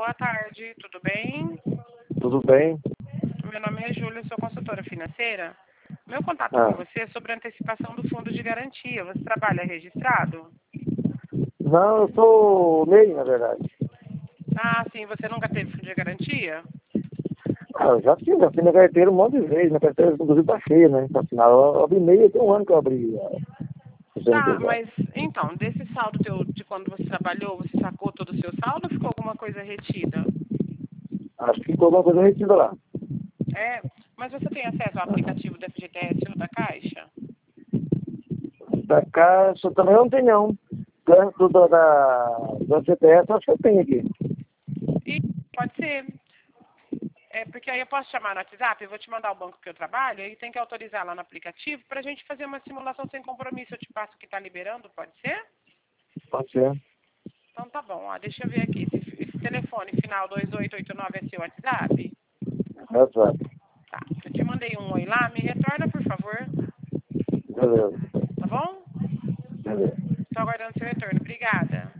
boa tarde, tudo bem? Tudo bem? Meu nome é Júlia, sou consultora financeira. Meu contato com você é sobre a antecipação do fundo de garantia. Você trabalha registrado? Não, eu sou MEI, na verdade. Ah, sim, você nunca teve fundo de garantia? Eu já fiz minha carteira um monte de vezes. Minha carteira, inclusive, tá cheia, né? Pra assinar. Eu abri MEI, tem um ano que eu abri o Tá, CNPJ. mas então, desse saldo teu, de quando você trabalhou, você sacou todo o seu saldo ou ficou alguma coisa retida? Acho que ficou alguma coisa retida lá. É, mas você tem acesso ao aplicativo da FGTS ou da Caixa? Da Caixa também eu não tenho, não. Tanto da CTS, acho que eu tenho aqui. E pode ser. É, porque aí eu posso chamar no WhatsApp, eu vou te mandar o banco que eu trabalho, e tem que autorizar lá no aplicativo pra gente fazer uma simulação sem compromisso. Eu te passo o que tá liberando, pode ser? Pode ser. Então tá bom, ó, deixa eu ver aqui. Esse telefone final 2889 é seu WhatsApp? Exato. Tá, eu te mandei um oi lá, me retorna por favor, Beleza. tá bom? Beleza. Tô aguardando seu retorno, obrigada.